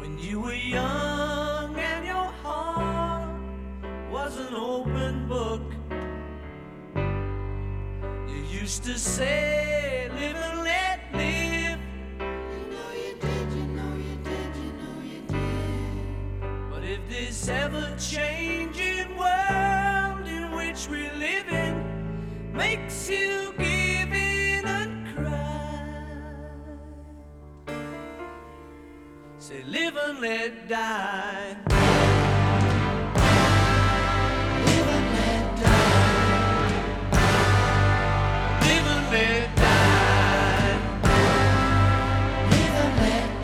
When you were young and your heart was an open book, you used to say, live and let live. You know you did, you know you did, you know you did. But if this ever-changing world in which we live in makes you give in and cry, say live and let die. Live and let die. Live and let die. Live and let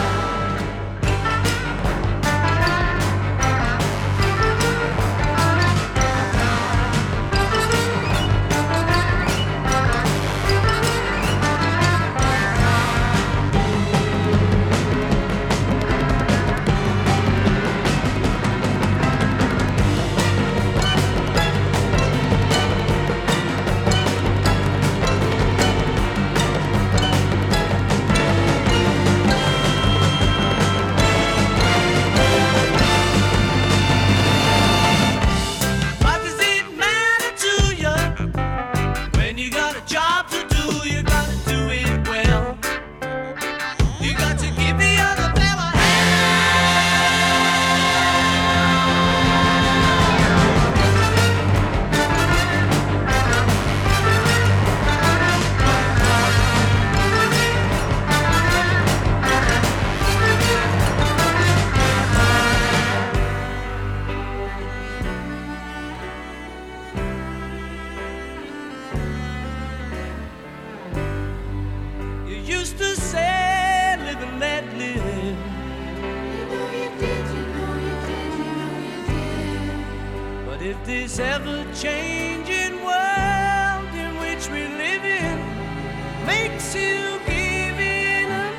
used to say, live and let live. You know you did, you know you did, you know you did. But if this ever-changing world in which we live in makes you give in and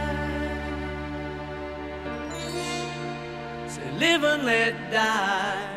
cry, say live and let die.